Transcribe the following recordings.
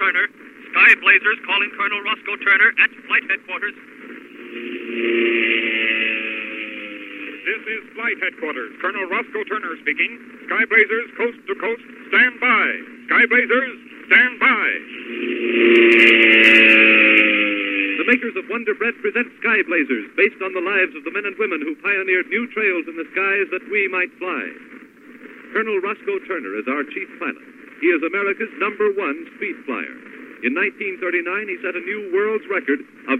Turner. Sky Blazers calling Colonel Roscoe Turner at flight headquarters. This is flight headquarters. Colonel Roscoe Turner speaking. Sky Blazers, coast to coast, stand by. Sky Blazers, stand by. The makers of Wonder Bread present Sky Blazers, based on the lives of the men and women who pioneered new trails in the skies that we might fly. Colonel Roscoe Turner is our chief pilot. He is America's #1 speed flyer. In 1939, he set a new world's record of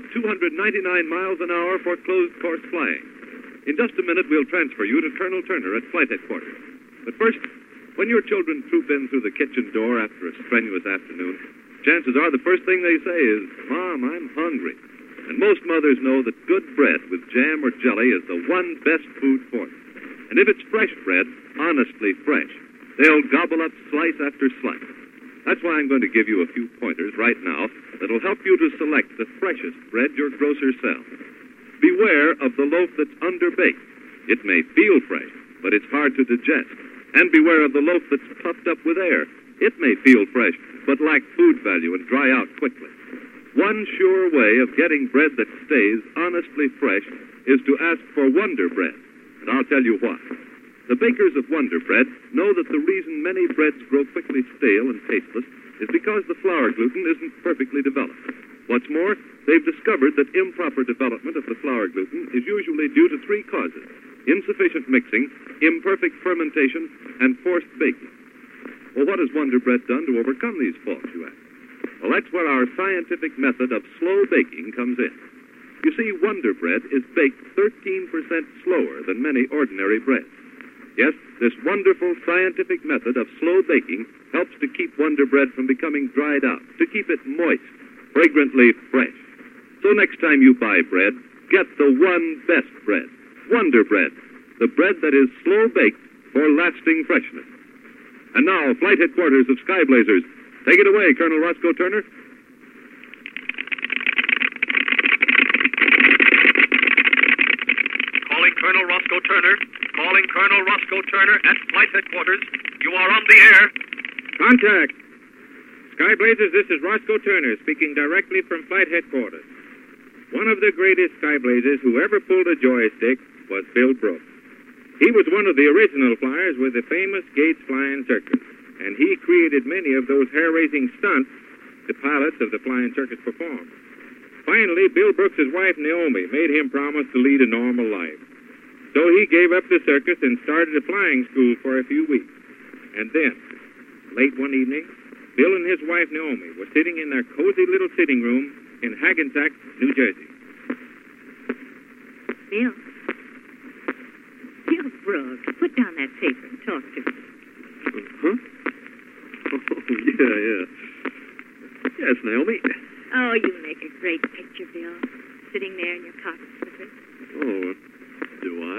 299 miles an hour for closed-course flying. In just a minute, we'll transfer you to Colonel Turner at flight headquarters. But first, when your children troop in through the kitchen door after a strenuous afternoon, chances are the first thing they say is, "Mom, I'm hungry." And most mothers know that good bread with jam or jelly is the one best food for them. And if it's fresh bread, honestly fresh, they'll gobble up slice after slice. That's why I'm going to give you a few pointers right now that'll help you to select the freshest bread your grocer sells. Beware of the loaf that's underbaked. It may feel fresh, but it's hard to digest. And beware of the loaf that's puffed up with air. It may feel fresh, but lack food value and dry out quickly. One sure way of getting bread that stays honestly fresh is to ask for Wonder Bread. And I'll tell you why. The bakers of Wonder Bread know that the reason many breads grow quickly stale and tasteless is because the flour gluten isn't perfectly developed. What's more, they've discovered that improper development of the flour gluten is usually due to 3 causes: insufficient mixing, imperfect fermentation, and forced baking. Well, what has Wonder Bread done to overcome these faults, you ask? Well, that's where our scientific method of slow baking comes in. You see, Wonder Bread is baked 13% slower than many ordinary breads. Yes, this wonderful scientific method of slow baking helps to keep Wonder Bread from becoming dried out, to keep it moist, fragrantly fresh. So next time you buy bread, get the one best bread, Wonder Bread, the bread that is slow baked for lasting freshness. And now, flight headquarters of Sky Blazers. Take it away, Colonel Roscoe Turner. Calling Colonel Roscoe Turner. Calling Colonel Roscoe Turner at flight headquarters. You are on the air. Contact. Sky Blazers, this is Roscoe Turner speaking directly from flight headquarters. One of the greatest Sky Blazers who ever pulled a joystick was Bill Brooks. He was one of the original flyers with the famous Gates Flying Circus, and he created many of those hair-raising stunts the pilots of the Flying Circus performed. Finally, Bill Brooks' wife, Naomi, made him promise to lead a normal life. So he gave up the circus and started a flying school for a few weeks. And then, late one evening, Bill and his wife, Naomi, were sitting in their cozy little sitting room in Hackensack, New Jersey. Bill. Bill Brooks, put down that paper and talk to me. Huh? Oh, yeah. Yes, Naomi. Oh, you make a great picture, Bill. Sitting there in your carpet slippers. Oh, do I?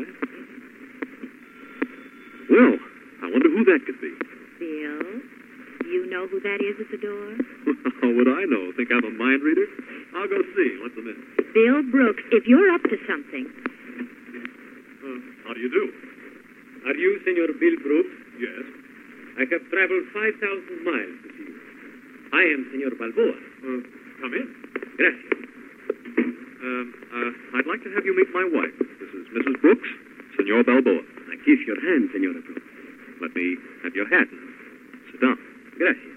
Well, I wonder who that could be. Bill, you know who that is at the door? How would I know? Think I'm a mind reader? I'll go see. Let them in. Bill Brooks, if you're up to something. How do you do? Are you Senor Bill Brooks? Yes. I have traveled 5,000 miles to see you. I am Senor Balboa. Come in. Gracias. I'd like to have you meet my wife. This is Mrs. Brooks, Senor Balboa. I kiss your hand, Senora Brooks. Let me have your hat. Sit down. Gracias.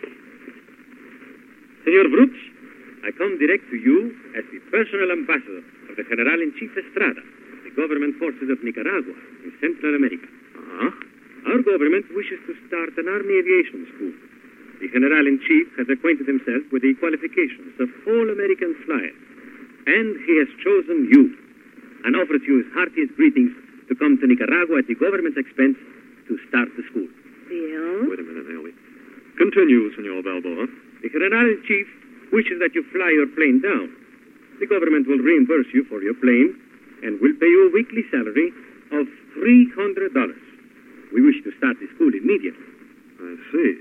Senor Brooks, I come direct to you as the personal ambassador of the General-in-Chief Estrada, the government forces of Nicaragua in Central America. Uh-huh. Our government wishes to start an army aviation school. The General-in-Chief has acquainted himself with the qualifications of all American flyers, and he has chosen you and offers you his heartiest greetings to come to Nicaragua at the government's expense to start the school. Bill? Wait a minute, Naomi. Continue, Senor Balboa. The General-in-Chief wishes that you fly your plane down. The government will reimburse you for your plane and will pay you a weekly salary of $300. We wish to start the school immediately. I see.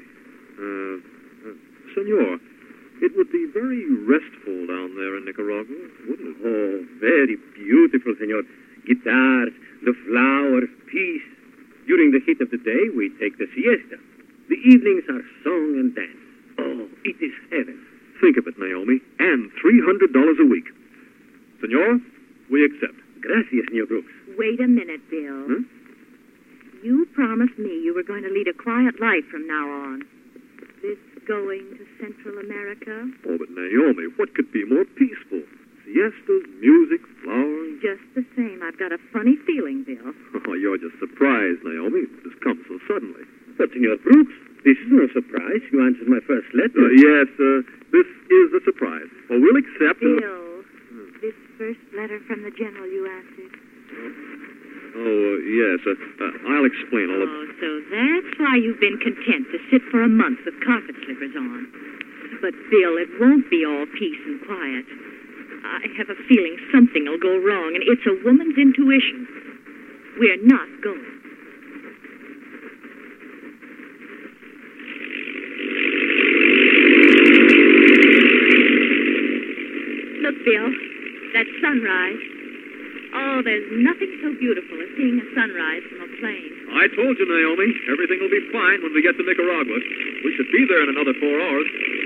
Senor, it would be very restful down there in Nicaragua, wouldn't it? Oh, very beautiful, Senor. Guitars, the flowers, peace. During the heat of the day, we take the siesta. The evenings are song and dance. Oh, It is heaven. Think of it, Naomi. And $300 a week. Senor, we accept. Gracias, Senor Brooks. Wait a minute, Bill. Huh? You promised me you were going to lead a quiet life from now on. This going to Central America? Oh, but Naomi, what could be more peaceful? Siestas, music, flowers. Just the same, I've got a funny feeling, Bill. Oh, you're just surprised, Naomi. This comes so suddenly. But, Senor Brooks, this is no surprise. You answered my first letter. Yes, this is a surprise. Well, we'll accept. Bill, this first letter from the general you answered. Oh, yes. I'll explain all of Oh, so that's why you've been content to sit for a month with carpet slippers on. But, Bill, it won't be all peace and quiet. I have a feeling something will go wrong, and it's a woman's intuition. We're not going. Look, Bill, that sunrise. Oh, there's nothing so beautiful as seeing a sunrise from a plane. I told you, Naomi, everything will be fine when we get to Nicaragua. We should be there in another 4 hours.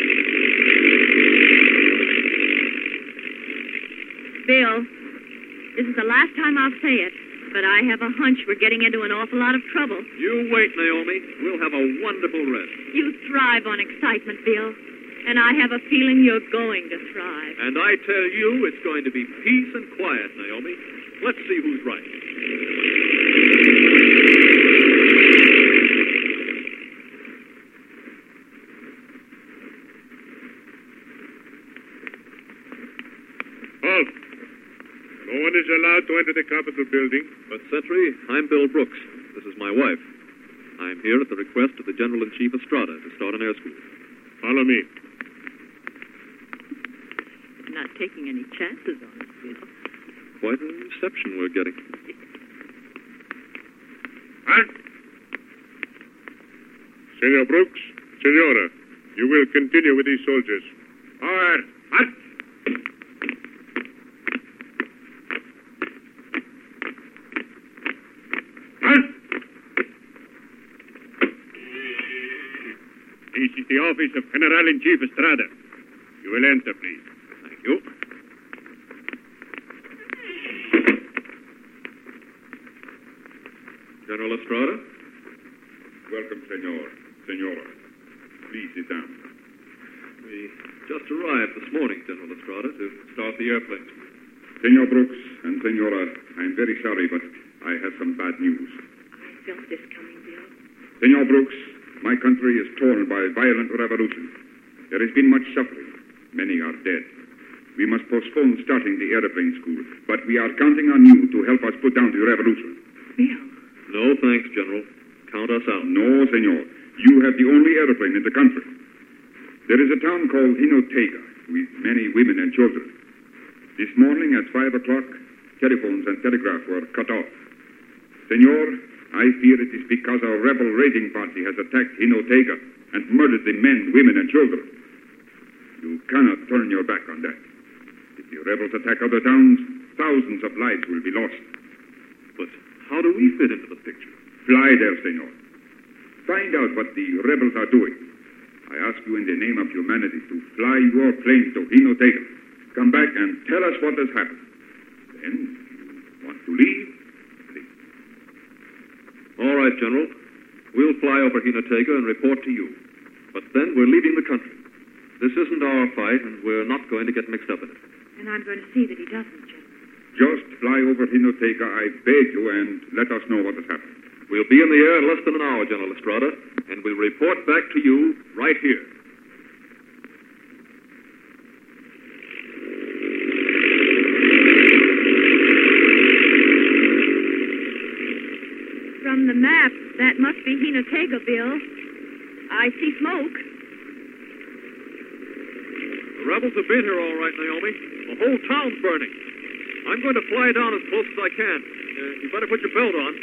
Bill, this is the last time I'll say it, but I have a hunch we're getting into an awful lot of trouble. You wait, Naomi. We'll have a wonderful rest. You thrive on excitement, Bill, and I have a feeling you're going to thrive. And I tell you, it's going to be peace and quiet, Naomi. Let's see who's right. Halt! No one is allowed to enter the Capitol building. But, Sentry, I'm Bill Brooks. This is my wife. I'm here at the request of the General-in-Chief Estrada to start an air school. Follow me. Not taking any chances on it, Bill. Quite a reception we're getting. Halt! Senor Brooks, Senora, you will continue with these soldiers. Forward! Halt! Halt! This is the office of General-in-Chief Estrada. You will enter, please. Thank you. General Estrada? Welcome, Senor. Senora. Please sit down. We just arrived this morning, General Estrada, to start the airplane. Senor Brooks and Senora, I'm very sorry, but I have some bad news. I felt this coming, Bill. Senor Brooks, my country is torn by violent revolution. There has been much suffering. Many are dead. We must postpone starting the airplane school, but we are counting on you to help us put down the revolution. Bill. No, thanks, General. Count us out. No, Senor. You have the only airplane in the country. There is a town called Jinotega with many women and children. This morning at 5 o'clock, telephones and telegraph were cut off. Senor, I fear it is because our rebel raiding party has attacked Jinotega and murdered the men, women, and children. You cannot turn your back on that. If the rebels attack other towns, thousands of lives will be lost. But how do we fit into the picture? Fly there, Senor. Find out what the rebels are doing. I ask you in the name of humanity to fly your plane to Jinotega. Come back and tell us what has happened. Then, if you want to leave, leave. All right, General. We'll fly over Jinotega and report to you. But then we're leaving the country. This isn't our fight, and we're not going to get mixed up in it. And I'm going to see that he doesn't, General. Just fly over Jinotega, I beg you, and let us know what has happened. We'll be in the air in less than an hour, General Estrada, and we'll report back to you right here. From the map, that must be Jinotega, Bill. I see smoke. The rebels have been here all right, Naomi. The whole town's burning. I'm going to fly down as close as I can. You better put your belt on.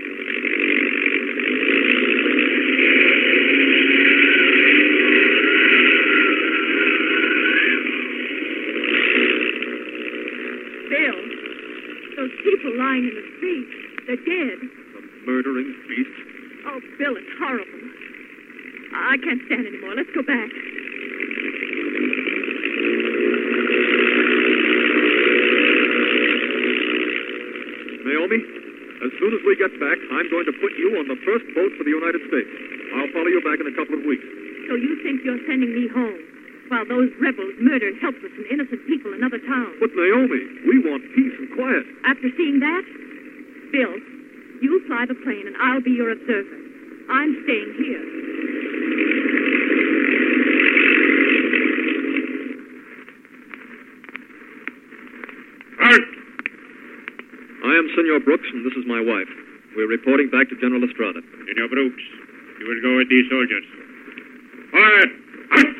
Bill, those people lying in the street, they're dead. The murdering beasts. Oh, Bill, it's horrible. I can't stand anymore. Let's go back. Naomi, as soon as we get back, I'm going to put you on the first boat for the United States. I'll follow you back in a couple of weeks. So you think you're sending me home while those rebels murdered helpless and innocent people in other towns? But, Naomi, we want peace and quiet. After seeing that, Bill, you fly the plane and I'll be your observer. I'm staying here. Halt! I am Senor Brooks, and this is my wife. We're reporting back to General Estrada. Senor Brooks, you will go with these soldiers. Quiet! Halt!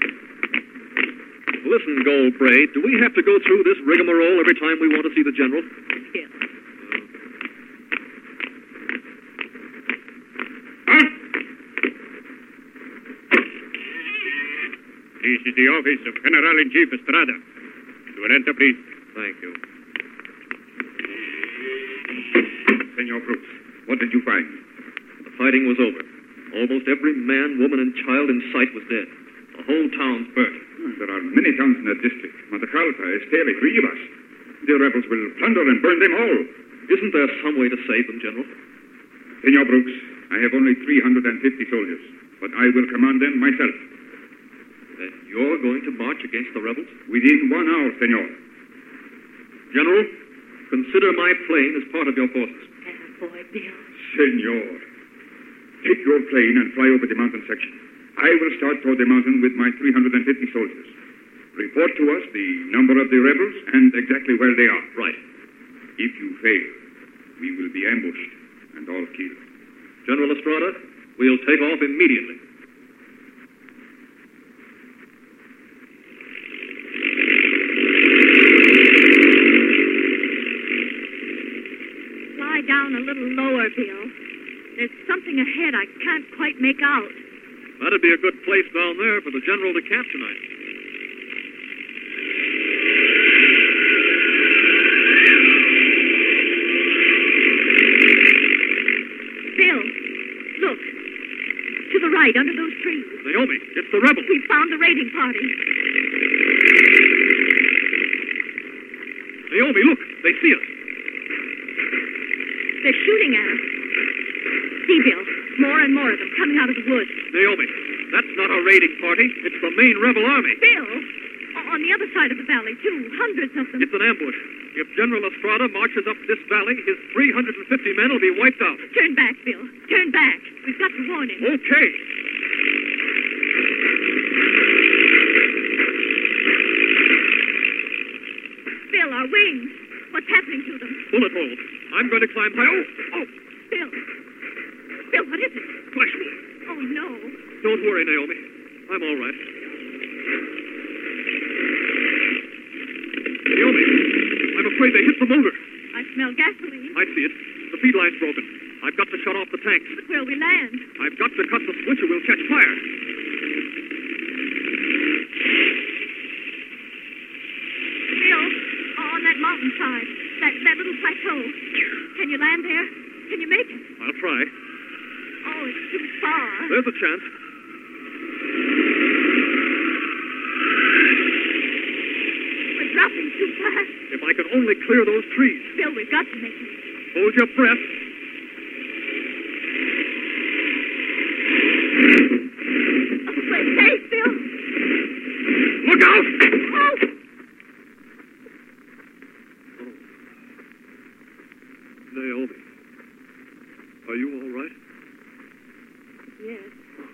Listen, Goldbraid, do we have to go through this rigmarole every time we want to see the General? Bill. Halt! This is the office of General-in-Chief Estrada. You will enter, please. Thank you. Senor Brooks, what did you find? The fighting was over. Almost every man, woman, and child in sight was dead. The whole town's burnt. There are many towns in that district. Matagalpa, Esteli, Rivas. The rebels will plunder and burn them all. Isn't there some way to save them, General? Senor Brooks, I have only 350 soldiers, but I will command them myself. Then you're going to march against the rebels? Within 1 hour, senor. General, consider my plane as part of your forces. Boy, Bill. Senor, take your plane and fly over the mountain section. I will start toward the mountain with my 350 soldiers. Report to us the number of the rebels and exactly where they are. Right. If you fail, we will be ambushed and all killed. General Estrada, we'll take off immediately. Fly down a little lower, Bill. There's something ahead I can't quite make out. That'd be a good place down there for the General to camp tonight. Bill, look. To the right, under those trees. Naomi, it's the rebels. We found the raiding party. Naomi, look, they see us. They're shooting at us. See, Bill, more and more of them coming out of the woods. Naomi, that's not a raiding party. It's the main rebel army. Bill, on the other side of the valley, too. Hundreds of them. It's an ambush. If General Estrada marches up this valley, his 350 men will be wiped out. Turn back, Bill. Turn back. We've got to warn him. Okay. Bill, our wings. What's happening to them? Bullet holes. I'm going to climb high. Oh! Bill. Bill, what is it? Flesh wound. Oh, no. Don't worry, Naomi. I'm all right. Naomi, I'm afraid they hit the motor. I smell gasoline. I see it. The feed line's broken. I've got to shut off the tanks. But where'll we land? I've got to cut the switch or we'll catch fire. Bill, on that mountainside, that little plateau. Can you land there? Can you make it? I'll try. Oh, it's too far. There's a chance. We're dropping too fast. If I can only clear those trees. Bill, we've got to make it. Hold your breath. Oh, we're safe, Bill. Look out! Oh! Naomi, are you all right? Yes.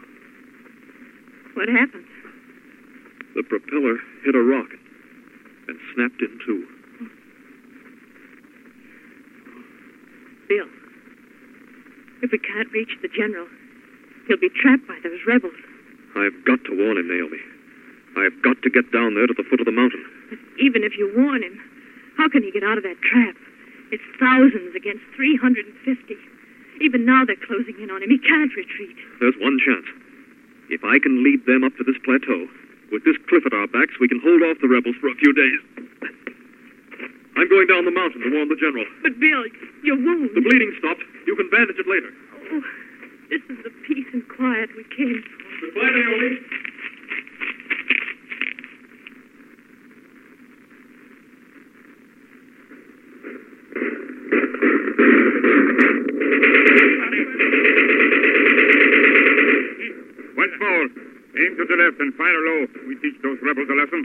What happened? The propeller hit a rock and snapped in two. Bill, if we can't reach the general, he'll be trapped by those rebels. I've got to warn him, Naomi. I've got to get down there to the foot of the mountain. But even if you warn him, how can he get out of that trap? It's thousands against 350. Even now they're closing in on him. He can't retreat. There's one chance. If I can lead them up to this plateau, with this cliff at our backs, we can hold off the rebels for a few days. I'm going down the mountain to warn the general. But, Bill, your wound. The bleeding stopped. You can bandage it later. Oh, this is the peace and quiet we came for. Goodbye, Naomi. Once more, aim to the left and fire low. We teach those rebels a lesson.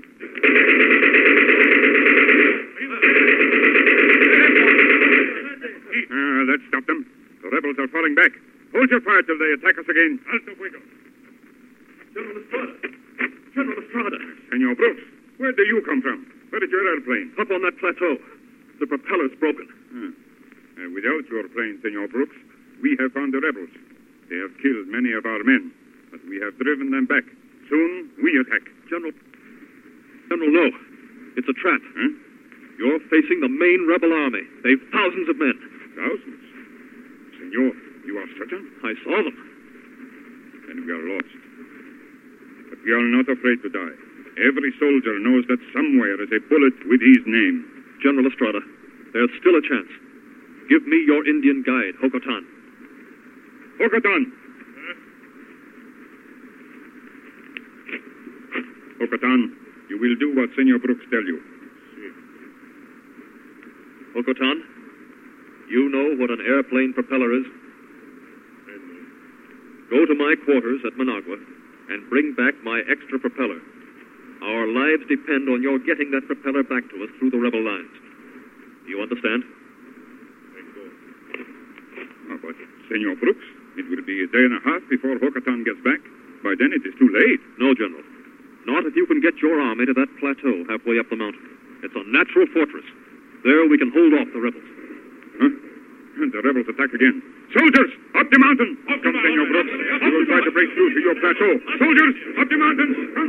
Let's stop them. The rebels are falling back. Hold your fire till they attack us again. Alto fuego. General Estrada. General Estrada. Senor Brooks, where do you come from? Where did your airplane? Up on that plateau. The propeller's broken. Without your plane, Senor Brooks, we have found the rebels. They have killed many of our men, but we have driven them back. Soon, we attack. General, no. It's a trap. Huh? You're facing the main rebel army. They've thousands of men. Thousands? Senor, you are certain? I saw them. Then we are lost. But we are not afraid to die. Every soldier knows that somewhere is a bullet with his name. General Estrada, there's still a chance. Give me your Indian guide, Hokotan. Hokotan! Hokotan, you will do what Senor Brooks tell you. Hokotan, you know what an airplane propeller is? Go to my quarters at Managua and bring back my extra propeller. Our lives depend on your getting that propeller back to us through the rebel lines. Do you understand? But, Senor Brooks, it will be a day and a half before Hokotan gets back. By then it is too late. No, General. Not if you can get your army to that plateau halfway up the mountain. It's a natural fortress. There we can hold off the rebels. Huh? The rebels attack again. Soldiers, up the mountain! Come, Senor Brooks. We will try to break through to your plateau. Soldiers, up the mountain! Come,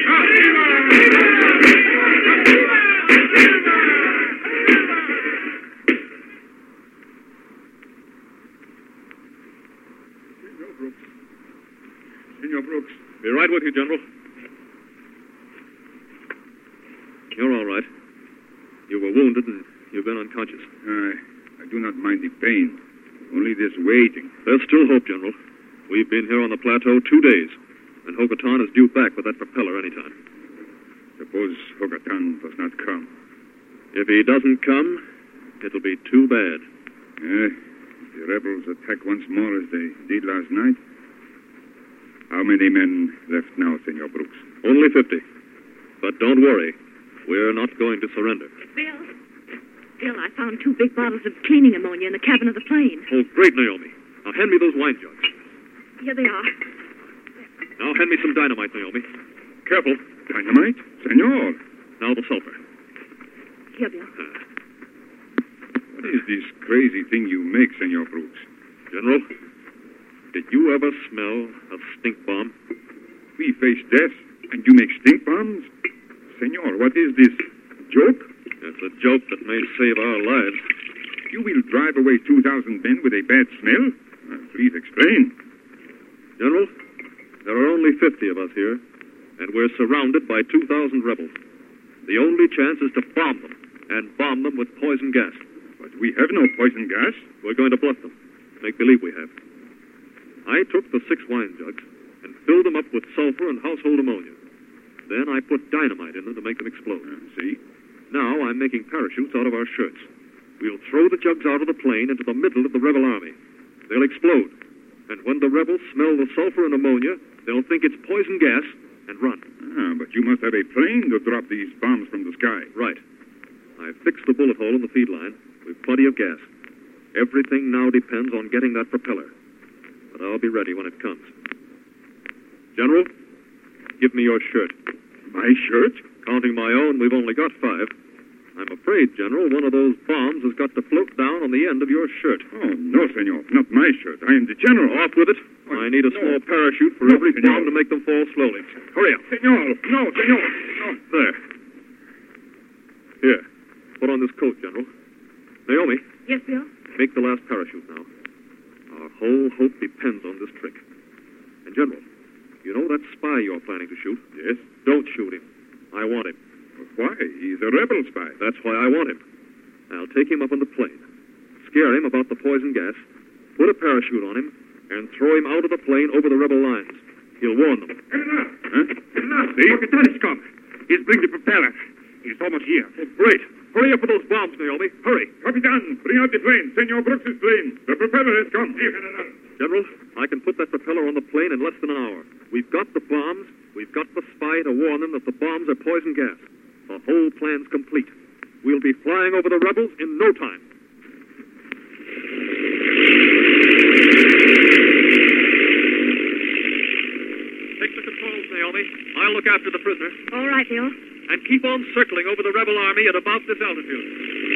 Senor Brooks. Be right with you, General. You're all right. You were wounded and you've been unconscious. I do not mind the pain. Only this waiting. There's still hope, General. We've been here on the plateau 2 days, and Hokotan is due back with that propeller anytime. Suppose Hokotan does not come. If he doesn't come, it'll be too bad. The rebels attack once more as they did last night. How many men left now, Senor Brooks? Only 50. But don't worry. We're not going to surrender. Bill, I found 2 big bottles of cleaning ammonia in the cabin of the plane. Oh, great, Naomi. Now hand me those wine jugs. Here they are. Now hand me some dynamite, Naomi. Careful. Dynamite? Senor! Now the sulfur. Here, Bill. What is this crazy thing you make, Senor Brooks? General, did you ever smell a stink bomb? We face death, and you make stink bombs? Senor, what is this? Joke? It's a joke that may save our lives. You will drive away 2,000 men with a bad smell? Please explain. General, there are only 50 of us here, and we're surrounded by 2,000 rebels. The only chance is to bomb them, and bomb them with poison gas. But we have no poison gas. We're going to bluff them. Make believe we have. I took the 6 wine jugs and filled them up with sulfur and household ammonia. Then I put dynamite in them to make them explode. See? Now I'm making parachutes out of our shirts. We'll throw the jugs out of the plane into the middle of the rebel army. They'll explode. And when the rebels smell the sulfur and ammonia, they'll think it's poison gas and run. But you must have a plane to drop these bombs from the sky. Right. I've fixed the bullet hole in the feed line with plenty of gas. Everything now depends on getting that propeller. But I'll be ready when it comes. General, give me your shirt. My shirt? Counting my own, we've only got 5. I'm afraid, General, one of those bombs has got to float down on the end of your shirt. Oh, no, senor. Not my shirt. I am the general. Off with it. I need a small parachute for every bomb to make them fall slowly. Hurry up. Senor. No, senor. No. There. Here. Put on this coat, General. Naomi. Yes, Bill? Make the last parachute now. Our whole hope depends on this trick. And, General, you know that spy you're planning to shoot? Yes. Don't shoot him. I want him. Why? He's a rebel spy. That's why I want him. I'll take him up on the plane, scare him about the poison gas, put a parachute on him, and throw him out of the plane over the rebel lines. He'll warn them. Huh? See? Hokotan is come. He's bring the propeller. He's almost here. Oh, great. Hurry up with those bombs, Naomi. Hurry. Capitan, bring out the plane. Senor Brooks' plane. The propeller has come. General, I can put that propeller on the plane in less than an hour. We've got the bombs. We've got the spy to warn them that the bombs are poison gas. The whole plan's complete. We'll be flying over the rebels in no time. Take the controls, Naomi. I'll look after the prisoner. All right, Bill. And keep on circling over the rebel army at about this altitude.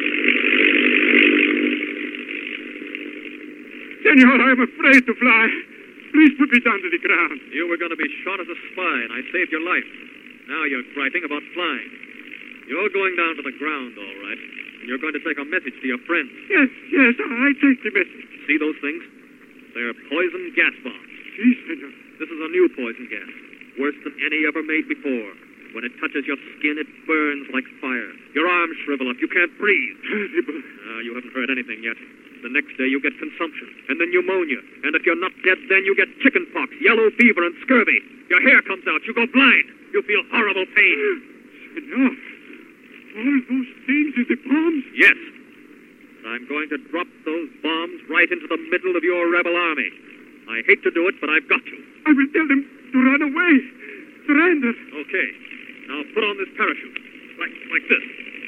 Senor, I'm afraid to fly. Please put me down to the ground. You were going to be shot as a spy, and I saved your life. Now you're griping about flying. You're going down to the ground, all right. And you're going to take a message to your friends. Yes, I take the message. See those things? They're poison gas bombs. Si, senor. This is a new poison gas. Worse than any ever made before. When it touches your skin, it burns like fire. Your arms shrivel up. You can't breathe. Terrible. You haven't heard anything yet. The next day you get consumption, and then pneumonia. And if you're not dead then, you get chicken pox, yellow fever, and scurvy. Your hair comes out. You go blind. You feel horrible pain. Senor, all those things in the bombs? Yes. I'm going to drop those bombs right into the middle of your rebel army. I hate to do it, but I've got to. I will tell them to run away. Surrender. Okay. Now put on this parachute. Like this.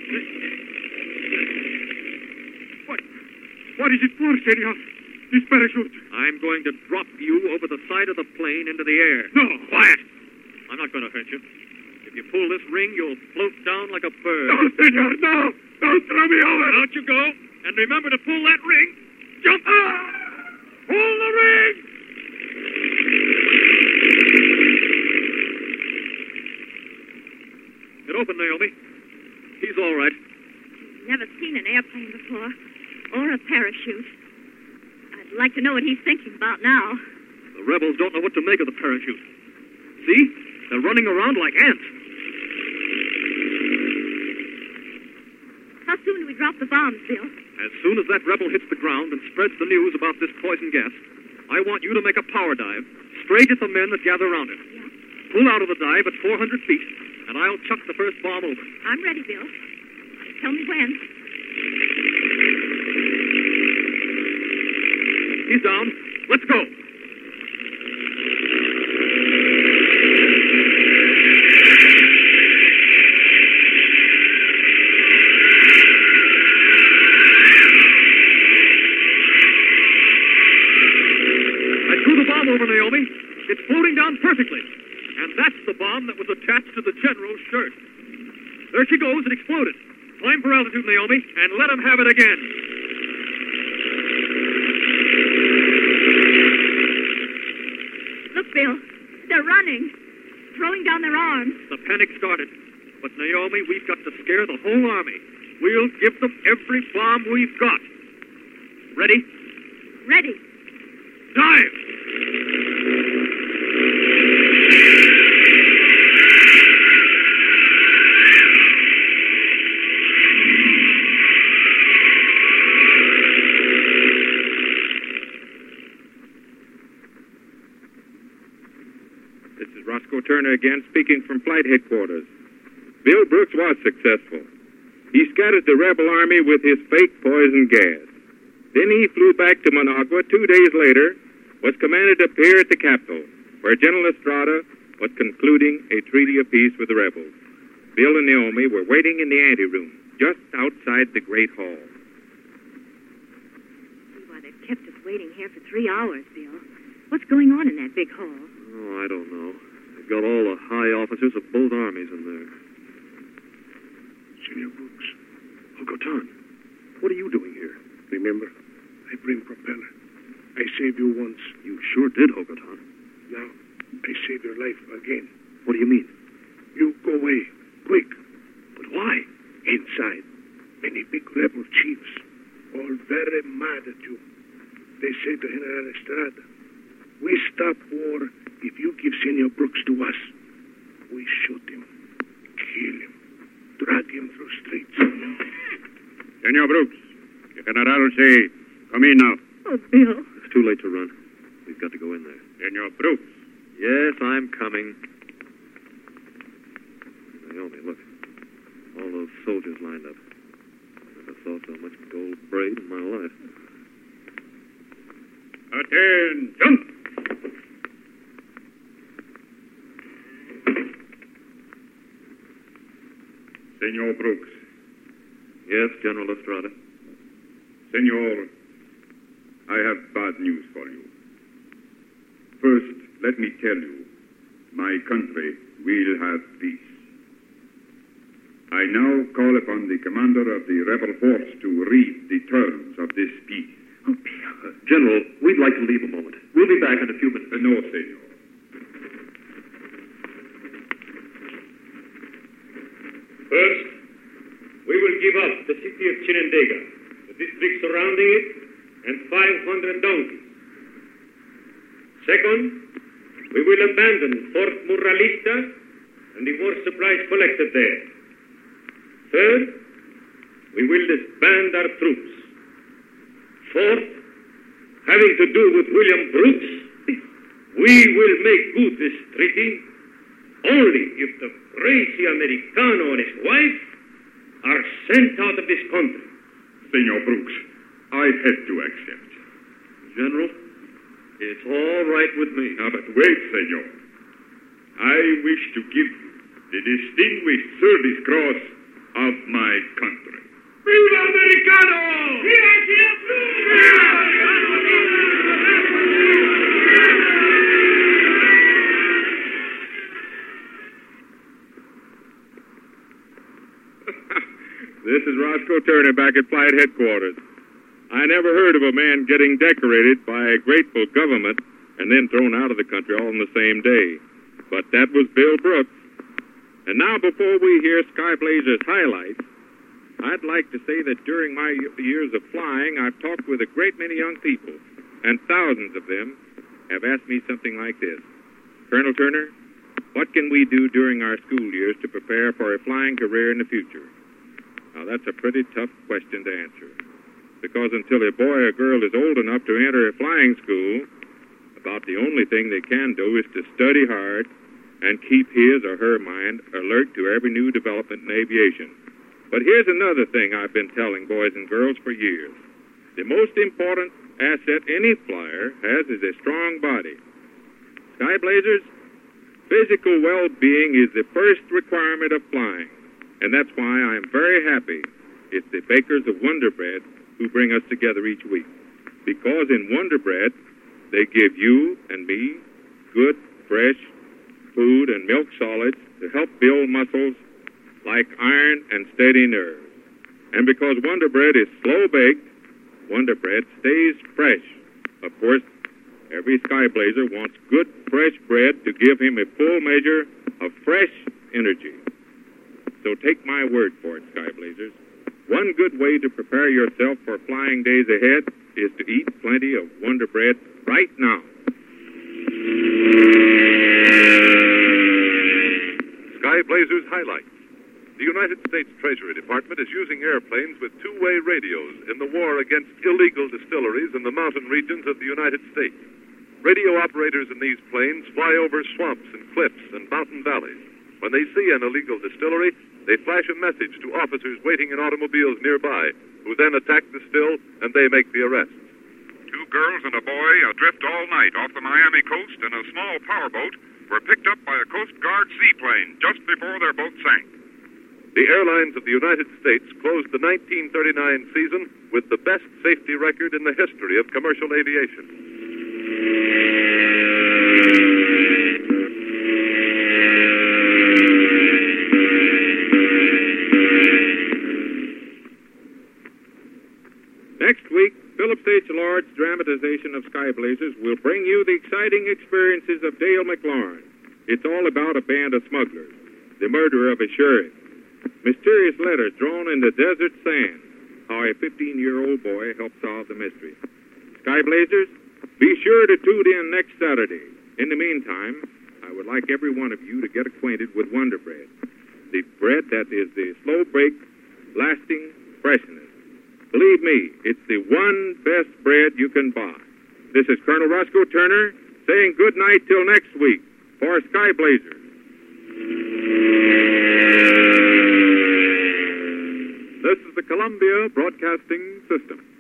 What is it for, senor? This parachute? I'm going to drop you over the side of the plane into the air. No. Quiet. I'm not going to hurt you. If you pull this ring, you'll float down like a bird. No, senor, no. Don't throw me over. Out you go. And remember to pull that ring. Jump. Pull the ring. Get open, Naomi. He's all right. Never seen an airplane before. Or a parachute. I'd like to know what he's thinking about now. The rebels don't know what to make of the parachute. See? They're running around like ants. How soon do we drop the bombs, Bill? As soon as that rebel hits the ground and spreads the news about this poison gas, I want you to make a power dive straight at the men that gather around it. Yeah. Pull out of the dive at 400 feet, and I'll chuck the first bomb over. I'm ready, Bill. Tell me when. He's down. Let's go. I threw the bomb over, Naomi. It's floating down perfectly. And that's the bomb that was attached to the general's shirt. There she goes. It exploded. Climb for altitude, Naomi, and let him have it again. Look, Bill. They're running. Throwing down their arms. The panic started. But, Naomi, we've got to scare the whole army. We'll give them every bomb we've got. Ready? Ready. Dive! This is Roscoe Turner again, speaking from flight headquarters. Bill Brooks was successful. He scattered the rebel army with his fake poison gas. Then he flew back to Managua 2 days later, was commanded to appear at the Capitol, where General Estrada was concluding a treaty of peace with the rebels. Bill and Naomi were waiting in the anteroom, just outside the Great Hall. See why they've kept us waiting here for 3 hours, Bill. What's going on in that big hall? Oh, I don't know. They've got all the high officers of both armies in there. Senor Brooks. Uncle Tom, what are you doing here? Remember, I bring propeller. I saved you once. You sure did, Hokotan. Now, I save your life again. What do you mean? You go away, quick. But why? Inside, many big rebel chiefs, all very mad at you. They say to General Estrada, we stop war if you give Senor Brooks to us. We shoot him, kill him, drag him through streets. Senor Brooks, the General say, come in now. Oh, Bill. It's too late to run. We've got to go in there. Senor Brooks. Yes, I'm coming. Naomi, look. All those soldiers lined up. Never saw so much gold braid in my life. Attention! Senor Brooks. Yes, General Estrada. Senor, I have bad news for you. First, let me tell you, my country will have peace. I now call upon the commander of the rebel force to read the terms of this peace. General, we'd like to leave a moment. We'll be back in a few minutes. No, senor. First, we will give up the city of Chinandega, the district surrounding it, and 500 donkeys. Second, we will abandon Fort Muralista and the war supplies collected there. Third, we will disband our troops. Fourth, having to do with William Brooks, we will make good this treaty only if the crazy Americano and his wife are sent out of this country. Senor Brooks, I have to accept. General, it's all right with me. But wait, senor. I wish to give you the Distinguished Service Cross of my country. Viva Americano! This is Roscoe Turner back at flight headquarters. I never heard of a man getting decorated by a grateful government and then thrown out of the country all on the same day. But that was Bill Brooks. And now, before we hear Sky Blazer's highlights, I'd like to say that during my years of flying, I've talked with a great many young people, and thousands of them have asked me something like this. Colonel Turner, what can we do during our school years to prepare for a flying career in the future? Now, that's a pretty tough question to answer, because until a boy or girl is old enough to enter a flying school, about the only thing they can do is to study hard and keep his or her mind alert to every new development in aviation. But here's another thing I've been telling boys and girls for years. The most important asset any flyer has is a strong body. Sky Blazers, physical well-being is the first requirement of flying. And that's why I'm very happy it's the bakers of Wonder Bread who bring us together each week. Because in Wonder Bread, they give you and me good, fresh food and milk solids to help build muscles like iron and steady nerves. And because Wonder Bread is slow-baked, Wonder Bread stays fresh. Of course, every Sky Blazer wants good, fresh bread to give him a full measure of fresh energy. So take my word for it, Sky Blazers. One good way to prepare yourself for flying days ahead is to eat plenty of Wonder Bread right now. Sky Blazers highlights. The United States Treasury Department is using airplanes with two-way radios in the war against illegal distilleries in the mountain regions of the United States. Radio operators in these planes fly over swamps and cliffs and mountain valleys. When they see an illegal distillery, they flash a message to officers waiting in automobiles nearby, who then attack the still, and they make the arrests. 2 girls and a boy adrift all night off the Miami coast in a small powerboat were picked up by a Coast Guard seaplane just before their boat sank. The airlines of the United States closed the 1939 season with the best safety record in the history of commercial aviation. Next week, Phillips H. Lord's dramatization of Sky Blazers will bring you the exciting experiences of Dale McLaurin. It's all about a band of smugglers, the murder of a sheriff, mysterious letters drawn in the desert sand, how a 15-year-old boy helped solve the mystery. Sky Blazers, be sure to tune in next Saturday. In the meantime, I would like every one of you to get acquainted with Wonder Bread, the bread that is the slow-bake, lasting freshness. Believe me, it's the one best bread you can buy. This is Colonel Roscoe Turner saying good night till next week for Sky Blazers. Columbia Broadcasting System.